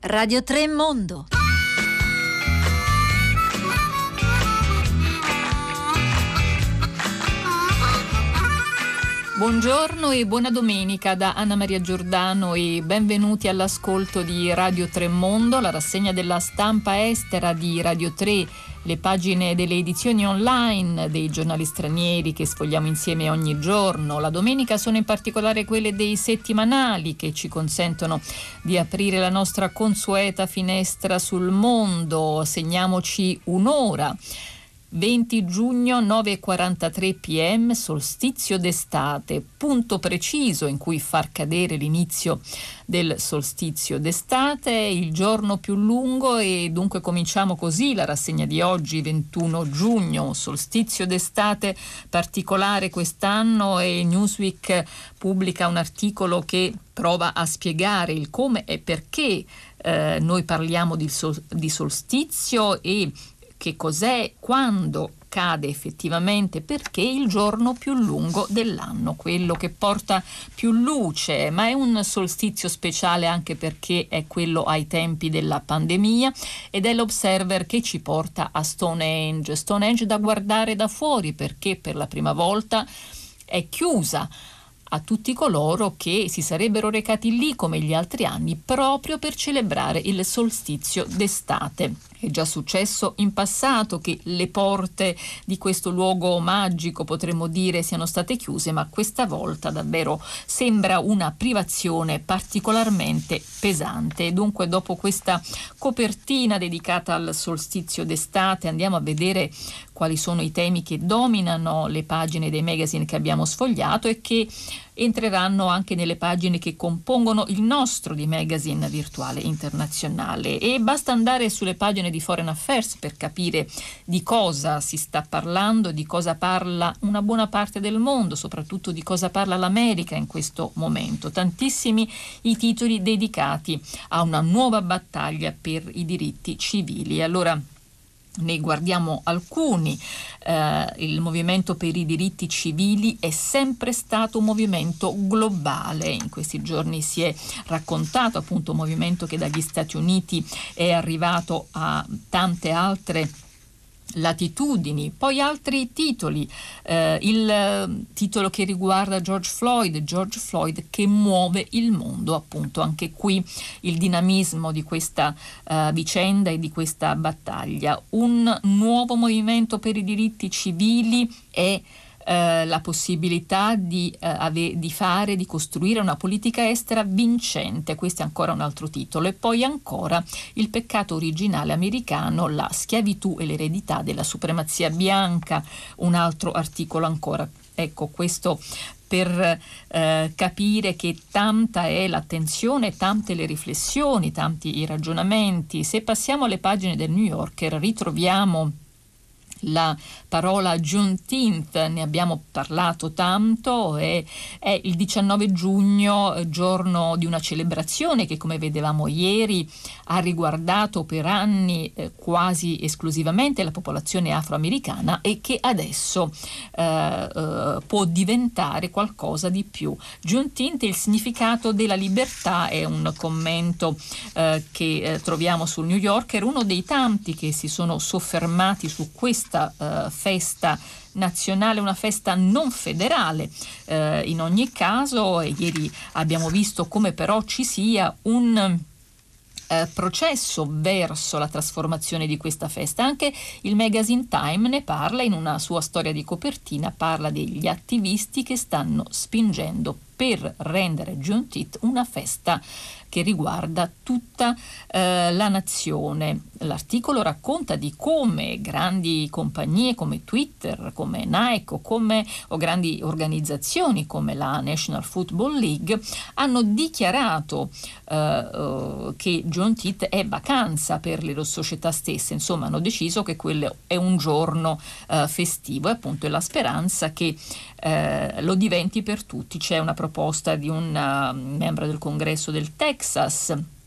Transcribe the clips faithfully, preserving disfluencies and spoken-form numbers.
Radio tre Mondo. Buongiorno e buona domenica da Anna Maria Giordano e benvenuti all'ascolto di Radio tre Mondo, la rassegna della stampa estera di Radio tre, le pagine delle edizioni online dei giornali stranieri che sfogliamo insieme ogni giorno. La domenica sono in particolare quelle dei settimanali che ci consentono di aprire la nostra consueta finestra sul mondo. Segniamoci un'ora. venti giugno, nove e quarantatré p m, solstizio d'estate, punto preciso in cui far cadere l'inizio del solstizio d'estate, il giorno più lungo, e dunque cominciamo così la rassegna di oggi, ventuno giugno, solstizio d'estate particolare quest'anno, e Newsweek pubblica un articolo che prova a spiegare il come e perché eh, noi parliamo di, sol- di solstizio e che cos'è, quando cade effettivamente, perché il giorno più lungo dell'anno, quello che porta più luce, ma è un solstizio speciale anche perché è quello ai tempi della pandemia ed è l'Observer che ci porta a Stonehenge. Stonehenge da guardare da fuori perché per la prima volta è chiusa a tutti coloro che si sarebbero recati lì come gli altri anni proprio per celebrare il solstizio d'estate. È già successo in passato che le porte di questo luogo magico, potremmo dire, siano state chiuse, ma questa volta davvero sembra una privazione particolarmente pesante. Dunque, dopo questa copertina dedicata al solstizio d'estate, andiamo a vedere quali sono i temi che dominano le pagine dei magazine che abbiamo sfogliato e che entreranno anche nelle pagine che compongono il nostro di magazine virtuale internazionale. E basta andare sulle pagine di Foreign Affairs per capire di cosa si sta parlando, di cosa parla una buona parte del mondo, soprattutto di cosa parla l'America in questo momento. Tantissimi i titoli dedicati a una nuova battaglia per i diritti civili. Allora ne guardiamo alcuni. Eh, il movimento per i diritti civili è sempre stato un movimento globale. In questi giorni si è raccontato appunto un movimento che dagli Stati Uniti è arrivato a tante altre latitudini. Poi altri titoli, eh, il titolo che riguarda George Floyd, George Floyd che muove il mondo, appunto anche qui il dinamismo di questa uh, vicenda e di questa battaglia. Un nuovo movimento per i diritti civili è Uh, la possibilità di, uh, ave- di fare, di costruire una politica estera vincente. Questo è ancora un altro titolo. E poi ancora il peccato originale americano, la schiavitù e l'eredità della supremazia bianca, un altro articolo ancora. Ecco, questo per eh, capire che tanta è l'attenzione, tante le riflessioni, tanti i ragionamenti. Se passiamo alle pagine del New Yorker ritroviamo la parola Juneteenth, ne abbiamo parlato tanto, è, è il diciannove giugno, giorno di una celebrazione che, come vedevamo ieri, ha riguardato per anni eh, quasi esclusivamente la popolazione afroamericana e che adesso eh, eh, può diventare qualcosa di più. Juneteenth, il significato della libertà, è un commento eh, che eh, troviamo sul New Yorker, uno dei tanti che si sono soffermati su questa Uh, festa nazionale, una festa non federale uh, in ogni caso. E ieri abbiamo visto come però ci sia un uh, processo verso la trasformazione di questa festa. Anche il magazine Time ne parla in una sua storia di copertina, parla degli attivisti che stanno spingendo per rendere Juneteenth una festa che riguarda tutta eh, la nazione. L'articolo racconta di come grandi compagnie come Twitter, come Nike o, come, o grandi organizzazioni come la National Football League hanno dichiarato eh, uh, che Juneteenth è vacanza per le loro società stesse. Insomma, hanno deciso che quello è un giorno uh, festivo, e appunto è la speranza che uh, lo diventi per tutti. C'è una proposta di un uh, membro del Congresso del Texas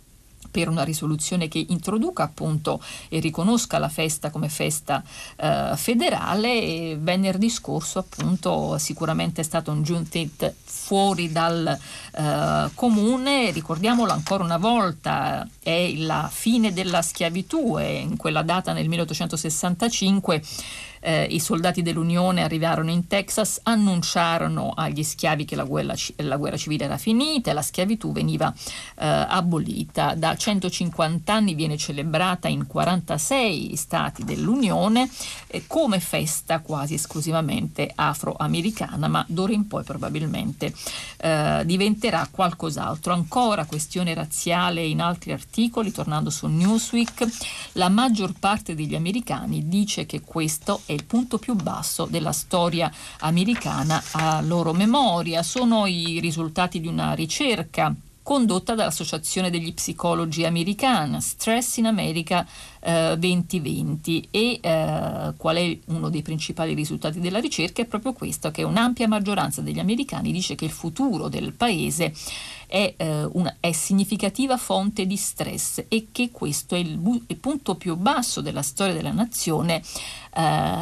per una risoluzione che introduca appunto e riconosca la festa come festa eh, federale. E venerdì scorso appunto sicuramente è stato un Juneteenth fuori dal eh, comune. Ricordiamolo ancora una volta, è la fine della schiavitù e in quella data nel milleottocentosessantacinque Eh, i soldati dell'Unione arrivarono in Texas, annunciarono agli schiavi che la guerra, la guerra civile era finita e la schiavitù veniva eh, abolita. Da centocinquanta anni viene celebrata in quarantasei stati dell'Unione eh, come festa quasi esclusivamente afroamericana, ma d'ora in poi probabilmente eh, diventerà qualcos'altro. Ancora questione razziale in altri articoli, tornando su Newsweek, la maggior parte degli americani dice che questo è il punto più basso della storia americana a loro memoria. Sono i risultati di una ricerca condotta dall'Associazione degli Psicologi Americana, Stress in America eh, duemilaventi. E eh, qual è uno dei principali risultati della ricerca? È proprio questo, che un'ampia maggioranza degli americani dice che il futuro del paese è, eh, una, è significativa fonte di stress e che questo è il, bu- il punto più basso della storia della nazione eh,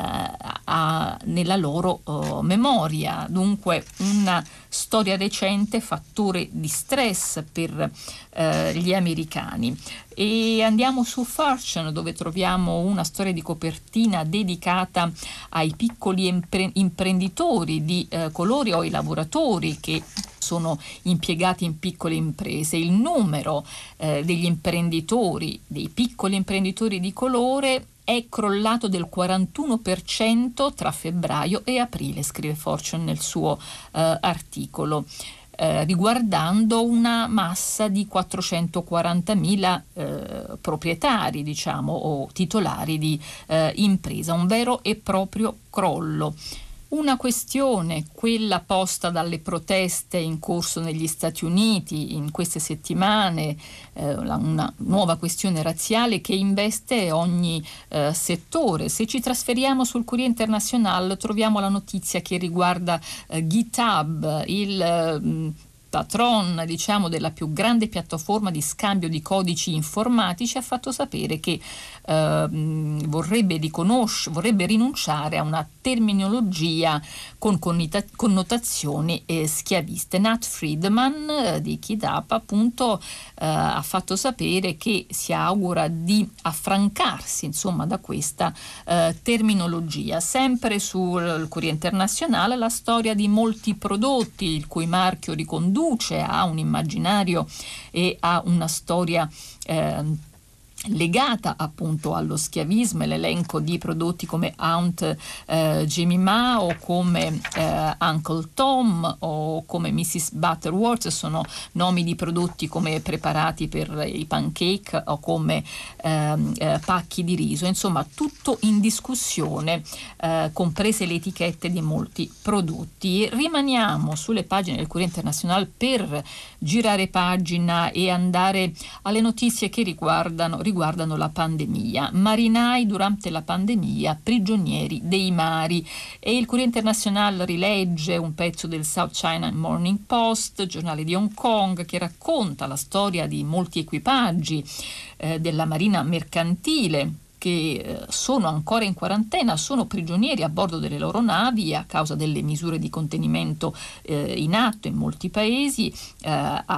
a, nella loro oh, memoria. Dunque una storia recente, fattore di stress per eh, gli americani. E andiamo su Fortune, dove troviamo una storia di copertina dedicata ai piccoli impre- imprenditori di eh, colore o ai lavoratori che sono impiegati in piccole imprese. Il numero eh, degli imprenditori, dei piccoli imprenditori di colore, è crollato del quarantuno per cento tra febbraio e aprile, scrive Fortune nel suo eh, articolo, eh, riguardando una massa di quattrocentoquarantamila eh, proprietari, diciamo, o titolari di eh, impresa, un vero e proprio crollo. Una questione, quella posta dalle proteste in corso negli Stati Uniti in queste settimane, eh, una nuova questione razziale che investe ogni eh, settore. Se ci trasferiamo sul Corriere Internazionale troviamo la notizia che riguarda eh, GitHub, il eh, patron, diciamo, della più grande piattaforma di scambio di codici informatici, ha fatto sapere che eh, vorrebbe riconoscere, vorrebbe rinunciare a una terminologia con connota- connotazioni eh, schiaviste. Nat Friedman eh, di GitHub appunto eh, ha fatto sapere che si augura di affrancarsi, insomma, da questa eh, terminologia. Sempre sul Corriere Internazionale la storia di molti prodotti il cui marchio riconduce a un immaginario e a una storia eh, legata appunto allo schiavismo, l'elenco di prodotti come Aunt eh, Jemima o come eh, Uncle Tom o come missus Butterworth sono nomi di prodotti come preparati per i pancake o come eh, eh, pacchi di riso, insomma tutto in discussione, eh, comprese le etichette di molti prodotti. Rimaniamo sulle pagine del Corriere Internazionale per girare pagina e andare alle notizie che riguardano riguardano la pandemia. Marinai durante la pandemia, prigionieri dei mari. E il Corriere Internazionale rilegge un pezzo del South China Morning Post, giornale di Hong Kong, che racconta la storia di molti equipaggi eh, della marina mercantile che sono ancora in quarantena, sono prigionieri a bordo delle loro navi a causa delle misure di contenimento eh, in atto in molti paesi, eh,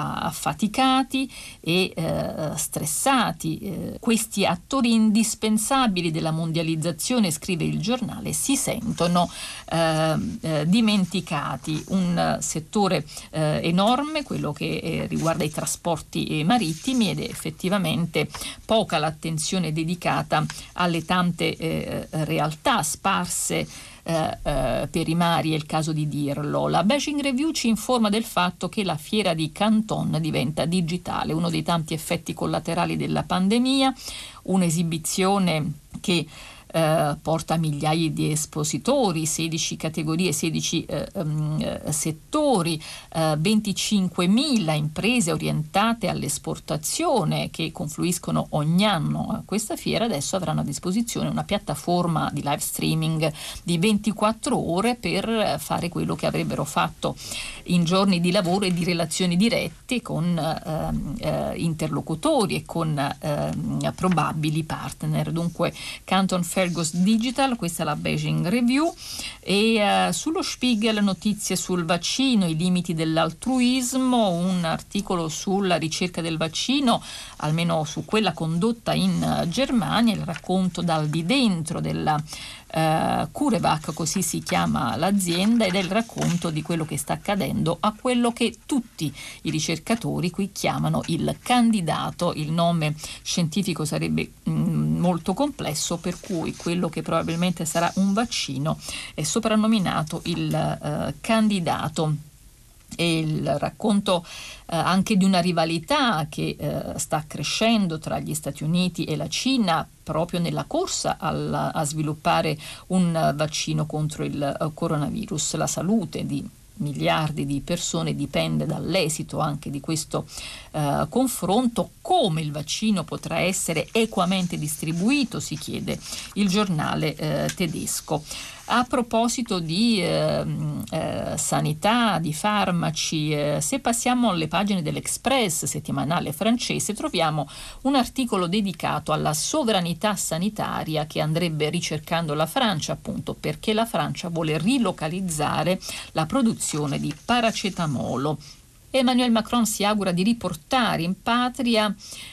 affaticati e eh, stressati. Eh, questi attori indispensabili della mondializzazione, scrive il giornale, si sentono eh, eh, dimenticati. Un settore eh, enorme, quello che eh, riguarda i trasporti marittimi, ed è effettivamente poca l'attenzione dedicata alle tante eh, realtà sparse eh, eh, per i mari, è il caso di dirlo. La Beijing Review ci informa del fatto che la fiera di Canton diventa digitale, uno dei tanti effetti collaterali della pandemia, un'esibizione che eh, porta migliaia di espositori, sedici categorie, sedici eh, um, settori, eh, venticinquemila imprese orientate all'esportazione che confluiscono ogni anno a questa fiera. Adesso avranno a disposizione una piattaforma di live streaming di ventiquattro ore per fare quello che avrebbero fatto in giorni di lavoro e di relazioni dirette con eh, eh, interlocutori e con eh, probabili partner. Dunque Canton Fergus Digital, questa è la Beijing Review. E eh, sullo Spiegel notizie sul vaccino, i limiti dell'altruismo, un articolo sulla ricerca del vaccino, almeno su quella condotta in uh, Germania, il racconto dal di dentro della Uh, CureVac, così si chiama l'azienda, ed è il racconto di quello che sta accadendo a quello che tutti i ricercatori qui chiamano il candidato. Il nome scientifico sarebbe mm, molto complesso, per cui quello che probabilmente sarà un vaccino è soprannominato il uh, candidato. E il racconto eh, anche di una rivalità che eh, sta crescendo tra gli Stati Uniti e la Cina proprio nella corsa al, a sviluppare un uh, vaccino contro il uh, coronavirus. La salute di miliardi di persone dipende dall'esito anche di questo uh, confronto. Come il vaccino potrà essere equamente distribuito, si chiede il giornale uh, tedesco. A proposito di eh, eh, sanità, di farmaci, eh, se passiamo alle pagine dell'Express, settimanale francese, troviamo un articolo dedicato alla sovranità sanitaria che andrebbe ricercando la Francia, appunto perché la Francia vuole rilocalizzare la produzione di paracetamolo. Emmanuel Macron si augura di riportare in patria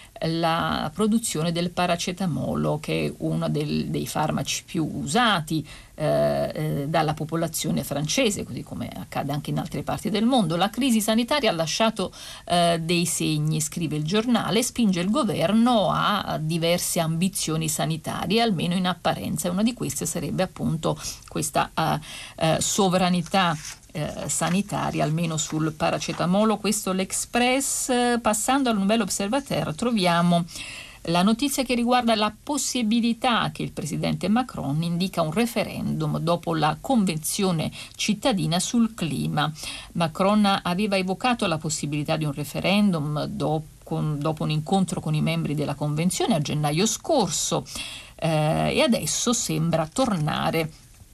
la produzione del paracetamolo, che è uno del, dei farmaci più usati eh, eh, dalla popolazione francese, così come accade anche in altre parti del mondo. La crisi sanitaria ha lasciato eh, dei segni, scrive il giornale, spinge il governo a diverse ambizioni sanitarie, almeno in apparenza. Una di queste sarebbe appunto questa uh, uh, sovranità Eh, sanitaria, almeno sul paracetamolo. Questo l'Express. Passando al Nouvel Observateur troviamo la notizia che riguarda la possibilità che il presidente Macron indica un referendum dopo la convenzione cittadina sul clima. Macron aveva evocato la possibilità di un referendum dopo, con, dopo un incontro con i membri della convenzione a gennaio scorso eh, e adesso sembra tornare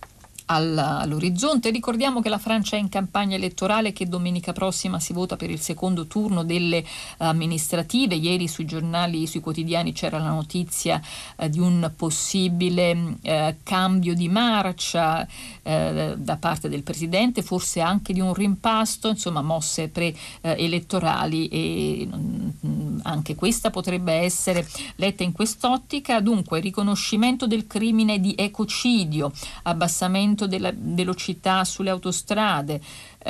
all'orizzonte. Ricordiamo che la Francia è in campagna elettorale, che domenica prossima si vota per il secondo turno delle amministrative. Ieri sui giornali, sui quotidiani c'era la notizia eh, di un possibile eh, cambio di marcia eh, da parte del presidente, forse anche di un rimpasto, insomma mosse pre-elettorali e mh, anche questa potrebbe essere letta in quest'ottica. Dunque riconoscimento del crimine di ecocidio, abbassamento della velocità sulle autostrade,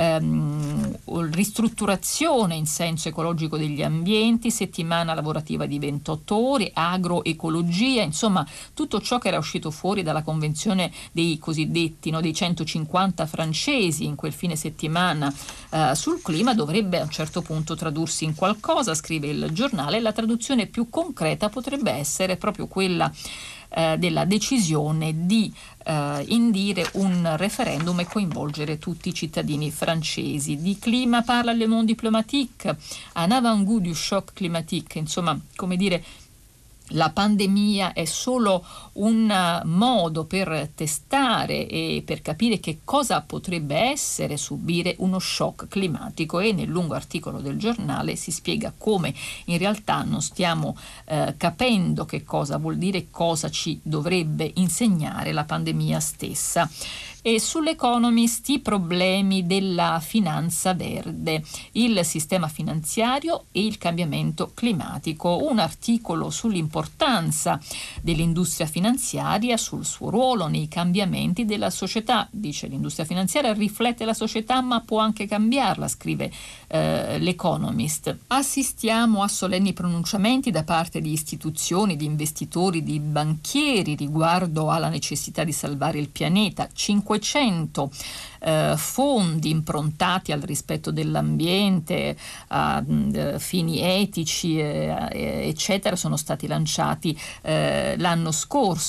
ehm, ristrutturazione in senso ecologico degli ambienti, settimana lavorativa di ventotto ore, agroecologia, insomma tutto ciò che era uscito fuori dalla convenzione dei cosiddetti, no, dei centocinquanta francesi in quel fine settimana eh, sul clima dovrebbe a un certo punto tradursi in qualcosa, scrive il giornale. La traduzione più concreta potrebbe essere proprio quella eh, della decisione di Uh, indire un referendum e coinvolgere tutti i cittadini francesi. Di clima parla Le Monde Diplomatique, un avant-goût du choc climatique, insomma, come dire, la pandemia è solo un modo per testare e per capire che cosa potrebbe essere subire uno shock climatico, e nel lungo articolo del giornale si spiega come in realtà non stiamo eh, capendo che cosa vuol dire, cosa ci dovrebbe insegnare la pandemia stessa. E sull'Economist i problemi della finanza verde, il sistema finanziario e il cambiamento climatico. Un articolo sull'importanza dell'industria finanziaria, sul suo ruolo nei cambiamenti della società. Dice: l'industria finanziaria riflette la società ma può anche cambiarla, scrive eh, l'Economist. Assistiamo a solenni pronunciamenti da parte di istituzioni, di investitori, di banchieri riguardo alla necessità di salvare il pianeta. cinquecento eh, fondi improntati al rispetto dell'ambiente, a eh, fini etici, eh, eccetera, sono stati lanciati eh, l'anno scorso.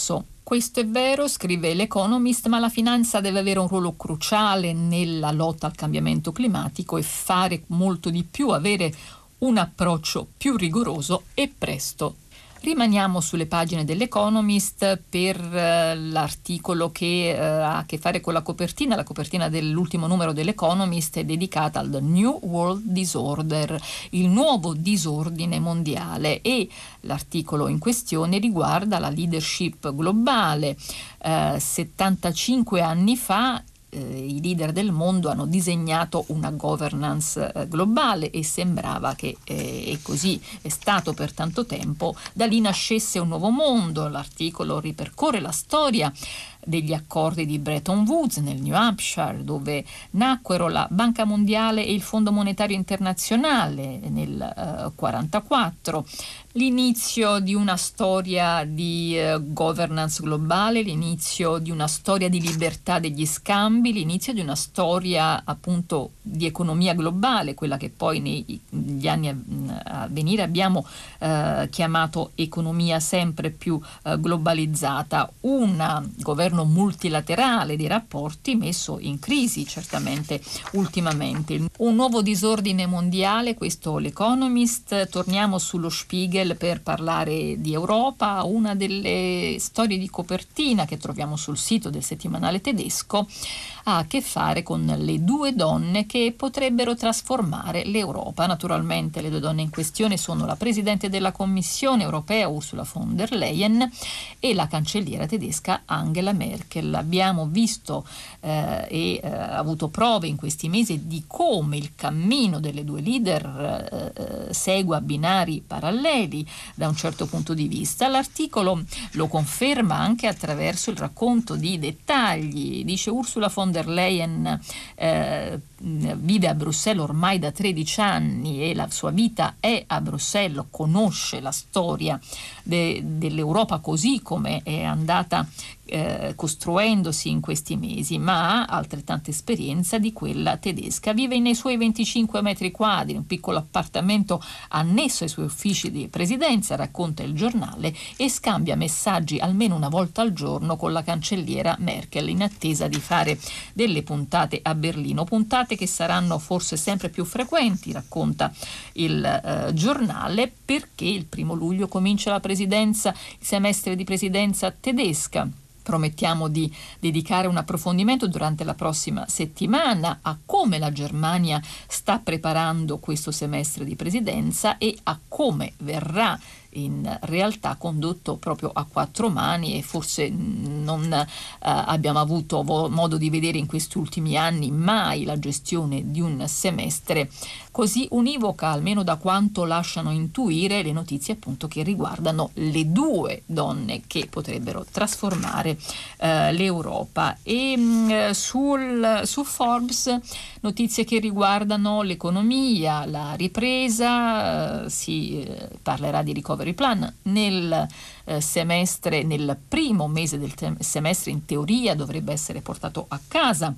Questo è vero, scrive l'Economist, ma la finanza deve avere un ruolo cruciale nella lotta al cambiamento climatico e fare molto di più, avere un approccio più rigoroso e presto. Rimaniamo sulle pagine dell'Economist per eh, l'articolo che eh, ha a che fare con la copertina. La copertina dell'ultimo numero dell'Economist è dedicata al New World Disorder, il nuovo disordine mondiale, e l'articolo in questione riguarda la leadership globale. Eh, settantacinque anni fa i leader del mondo hanno disegnato una governance eh, globale e sembrava che, eh, e così è stato per tanto tempo, da lì nascesse un nuovo mondo. L'articolo ripercorre la storia degli accordi di Bretton Woods nel New Hampshire, dove nacquero la Banca Mondiale e il Fondo Monetario Internazionale nel uh, quarantaquattro, l'inizio di una storia di uh, governance globale, l'inizio di una storia di libertà degli scambi, l'inizio di una storia appunto di economia globale, quella che poi negli anni a, a venire abbiamo uh, chiamato economia sempre più uh, globalizzata, un governo multilaterale dei rapporti messo in crisi certamente ultimamente. Un nuovo disordine mondiale, questo l'Economist. Torniamo sullo Spiegel per parlare di Europa. Una delle storie di copertina che troviamo sul sito del settimanale tedesco ha a che fare con le due donne che potrebbero trasformare l'Europa. Naturalmente le due donne in questione sono la Presidente della Commissione europea Ursula von der Leyen e la cancelliera tedesca Angela Merkel. Abbiamo visto eh, e eh, avuto prove in questi mesi di come il cammino delle due leader eh, segua binari paralleli da un certo punto di vista. L'articolo lo conferma anche attraverso il racconto di dettagli. Dice Ursula von der Leyen eh, vive a Bruxelles ormai da tredici anni e la sua vita è a Bruxelles, conosce la storia de, dell'Europa così come è andata eh, costruendosi in questi mesi, ma ha altrettanta esperienza di quella tedesca. Vive nei suoi venticinque metri quadri, un piccolo appartamento annesso ai suoi uffici di presidenza, racconta il giornale, e scambia messaggi almeno una volta al giorno con la cancelliera Merkel in attesa di fare delle puntate a Berlino, puntate che saranno forse sempre più frequenti, racconta il eh, giornale, perché il primo luglio comincia la presidenza, il semestre di presidenza tedesca. Promettiamo di dedicare un approfondimento durante la prossima settimana a come la Germania sta preparando questo semestre di presidenza e a come verrà in realtà condotto proprio a quattro mani, e forse non eh, abbiamo avuto vo- modo di vedere in questi ultimi anni mai la gestione di un semestre così univoca, almeno da quanto lasciano intuire le notizie appunto che riguardano le due donne che potrebbero trasformare eh, l'Europa. E mh, sul, su Forbes notizie che riguardano l'economia, la ripresa, eh, si eh, parlerà di recovery plan nel eh, semestre, nel primo mese del te- semestre in teoria dovrebbe essere portato a casa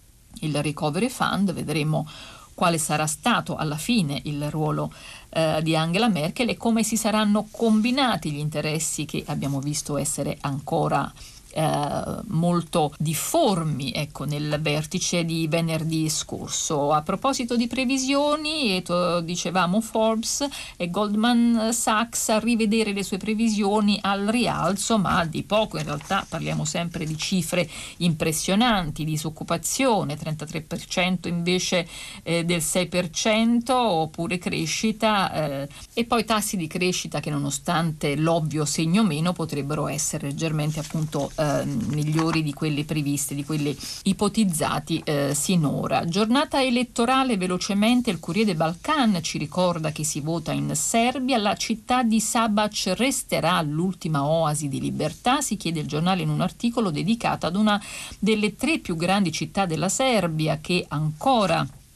il recovery fund. Vedremo quale sarà stato alla fine il ruolo eh, di Angela Merkel e come si saranno combinati gli interessi che abbiamo visto essere ancora Eh, molto difformi, ecco, nel vertice di venerdì scorso. A proposito di previsioni, e to, dicevamo Forbes e Goldman Sachs a rivedere le sue previsioni al rialzo, ma di poco, in realtà parliamo sempre di cifre impressionanti. Disoccupazione trentatré per cento invece eh, del sei per cento, oppure crescita eh, e poi tassi di crescita che, nonostante l'ovvio segno meno, potrebbero essere leggermente appunto eh, migliori di quelli previsti, di quelli ipotizzati eh, sinora. Giornata elettorale velocemente. Il Corriere dei Balkan ci ricorda che si vota in Serbia. La città di Šabac resterà l'ultima oasi di libertà, si chiede il giornale in un articolo dedicato ad una delle tre più grandi città della Serbia, che ancora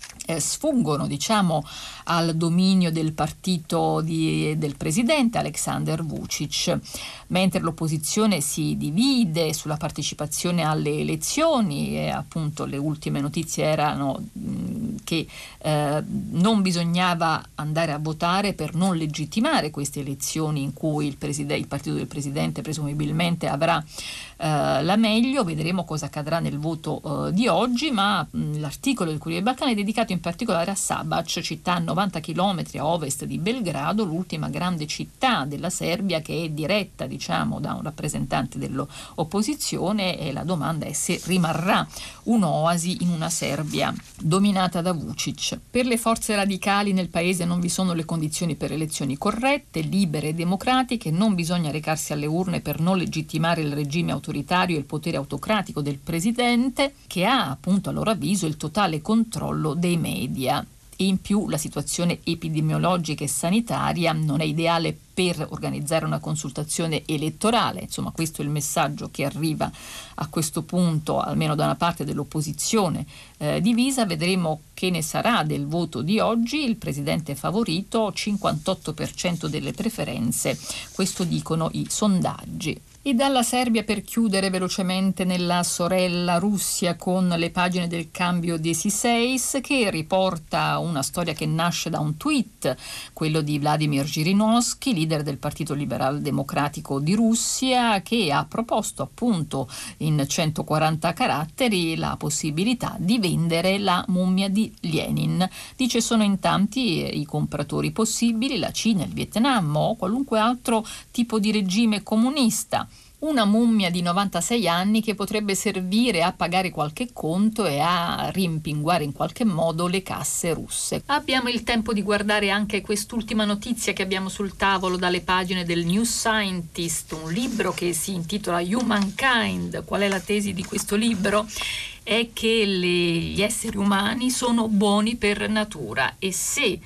Eh, sfuggono diciamo al dominio del partito di, del presidente Aleksandar Vučić, mentre l'opposizione si divide sulla partecipazione alle elezioni e appunto le ultime notizie erano mh, che eh, non bisognava andare a votare per non legittimare queste elezioni in cui il, preside, il partito del presidente presumibilmente avrà eh, la meglio. Vedremo cosa accadrà nel voto eh, di oggi, ma mh, l'articolo del Corriere dei Balcani è dedicato in particolare a Šabac, città a novanta chilometri a ovest di Belgrado, l'ultima grande città della Serbia che è diretta diciamo da un rappresentante dell'opposizione, e la domanda è se rimarrà un'oasi in una Serbia dominata da Vučić. Per le forze radicali nel paese non vi sono le condizioni per elezioni corrette, libere e democratiche, non bisogna recarsi alle urne per non legittimare il regime autoritario e il potere autocratico del presidente, che ha appunto a loro avviso il totale controllo dei media. E in più la situazione epidemiologica e sanitaria non è ideale per organizzare una consultazione elettorale. Insomma, questo è il messaggio che arriva a questo punto, almeno da una parte dell'opposizione eh, divisa. Vedremo che ne sarà del voto di oggi. Il presidente favorito, cinquantotto per cento delle preferenze, questo dicono i sondaggi. E dalla Serbia, per chiudere velocemente, nella sorella Russia con le pagine del Cambio diciasseis, che riporta una storia che nasce da un tweet, quello di Vladimir Zhirinovsky, leader del Partito Liberal Democratico di Russia, che ha proposto appunto in centoquaranta caratteri la possibilità di vendere la mummia di Lenin. Dice sono in tanti i compratori possibili, la Cina, il Vietnam o qualunque altro tipo di regime comunista. Una mummia di novantasei anni che potrebbe servire a pagare qualche conto e a rimpinguare in qualche modo le casse russe. Abbiamo il tempo di guardare anche quest'ultima notizia che abbiamo sul tavolo dalle pagine del New Scientist, un libro che si intitola Humankind. Qual è la tesi di questo libro? È che le, gli esseri umani sono buoni per natura, e se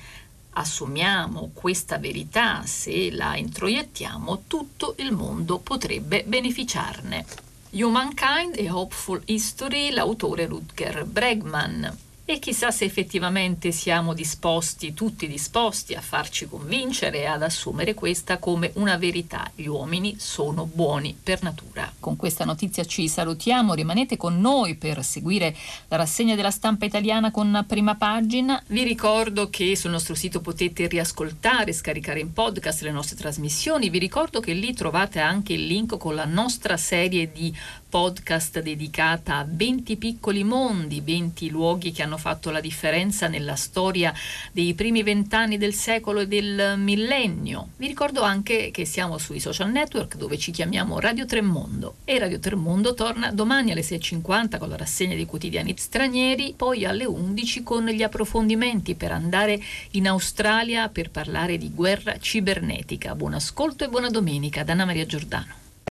assumiamo questa verità, se la introiettiamo, tutto il mondo potrebbe beneficiarne. Humankind e Hopeful History, l'autore Rutger Bregman. E chissà se effettivamente siamo disposti, tutti disposti, a farci convincere e ad assumere questa come una verità. Gli uomini sono buoni per natura. Con questa notizia ci salutiamo, rimanete con noi per seguire la rassegna della stampa italiana con Prima Pagina. Vi ricordo che sul nostro sito potete riascoltare, scaricare in podcast le nostre trasmissioni. Vi ricordo che lì trovate anche il link con la nostra serie di podcast dedicata a venti piccoli mondi, venti luoghi che hanno fatto la differenza nella storia dei primi vent'anni del secolo e del millennio. Vi ricordo anche che siamo sui social network, dove ci chiamiamo Radio Tremondo, e Radio Tremondo torna domani alle sei e cinquanta con la rassegna dei quotidiani stranieri, poi alle undici con gli approfondimenti per andare in Australia per parlare di guerra cibernetica. Buon ascolto e buona domenica da Anna Maria Giordano.